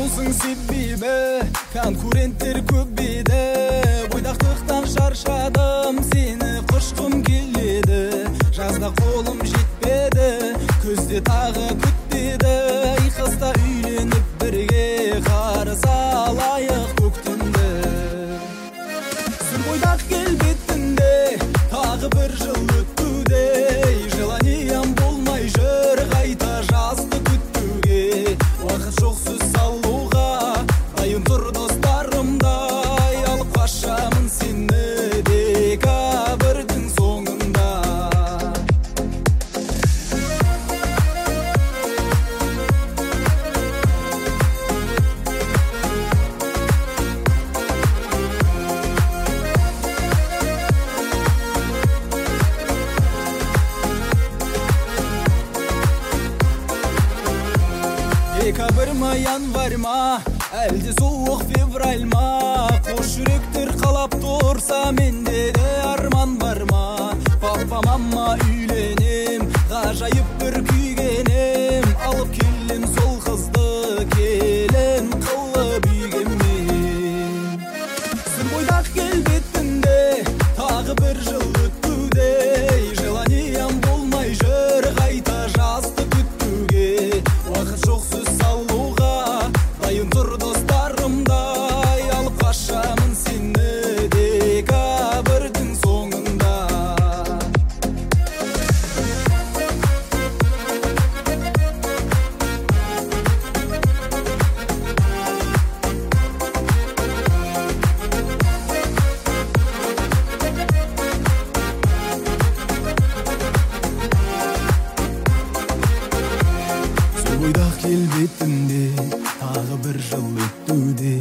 болсын себебі конкуренттер көп беді. Бойдақтықтан шаршадым, сені құшқым келеді. Жазда қолым жетпеді, күзде тағы күтпеді. Қыста үйленіп бірге қарсы алайық көктемді. Сүр бойдақ келбетінде тағы бір жыл өтуде. Желаниям болмай жүр қайта жазды күтуге. Уақыт жоқ сөз салуға, дайын тұр достарымдай. Алып қашамын сені декабрьдің соңында. Декабрь ма, январь ма, әлде суық февраль ма? Қош жүректер қалап тұрса, менде де арман бар ма? Папа, мама үйленем, ғажайып бір күйгенем. Алып келем сол қызды, келін қылып үйге мен. Сүр бойдақ келбетінде тағы бір жыл өтуде. Желаниям болмай жүр қайта жазды күтуге. Уақыт жоқ сөз салуға, дайын тұр достарымдай. Алып қашамын сені декабрьдің соңында. Бойдақ келбетінде тағы бір жыл өтуде.